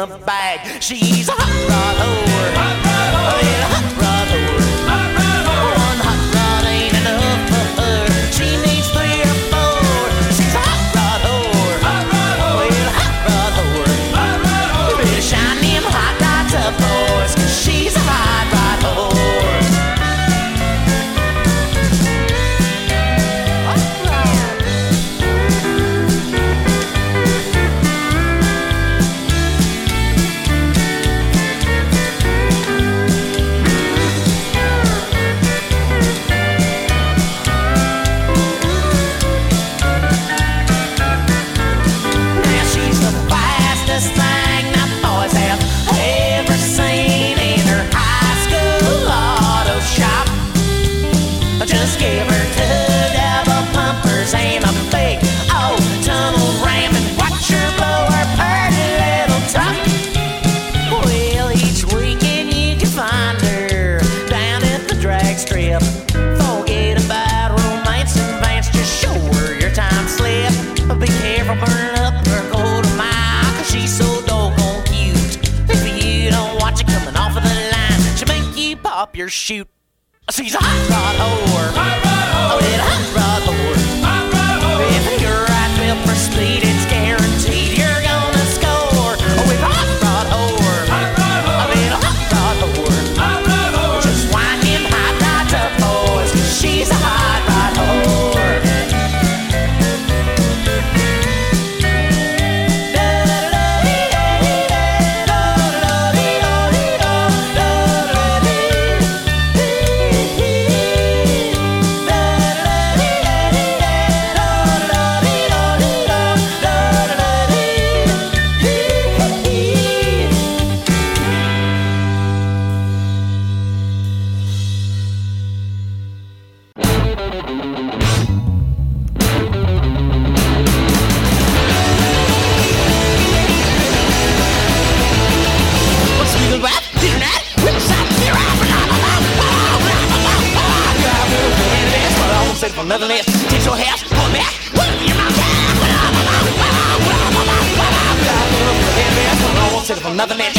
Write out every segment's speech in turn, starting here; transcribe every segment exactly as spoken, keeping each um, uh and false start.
the bag. She's a hot rod whore. Hot rod whore. Oh, yeah, hot rod whore. Hot rod whore. One hot rod ain't enough for her. She needs three or four. She's a hot rod whore. Hot rod whore. Oh, yeah, hot rod whore. Hot rod whore. You better shine them hot rods up, boys, 'cause she's a hot rod whore. Just give her two double pumpers and a big old tunnel ram and watch her blow her pretty little top. Well, each weekend you can find her down at the drag strip. Forget about romance and advance, just show her your time slip. But be careful burning up her gold mile, 'cause she's so doggone cute. If you don't watch it coming off of the line, she'll make you pop your chute. She's a hot rod whore. Hot rod whore. Oh, yeah, hot rod whore. Hot rod whore. If you're right built for speed, it's guaranteed you're gonna score. Oh, with a hot rod whore. Hot rod whore. Oh, yeah, hot rod whore. Hot rod whore. Just wind them hot rods up, boys, 'cause she's a hot rod whore. From Netherlands, take your house, pull back, put it in your mouth. I won't sit from Netherlands.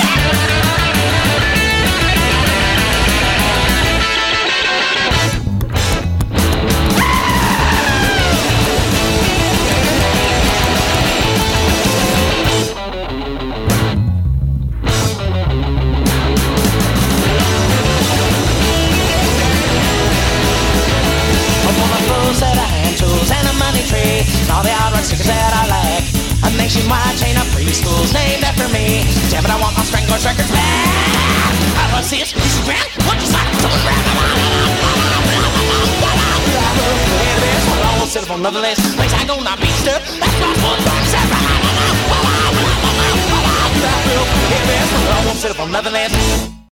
Set of hand tools and a money tree, and all the outright stickers that I like. A nationwide chain of preschools named after me. Damn it, I want my Stranglers records back. I love this, this is grand. What you like? Someone grab it. I won't sit up on another list. Place I go, not beat stuff. That's my fun. I won't sit up on another list.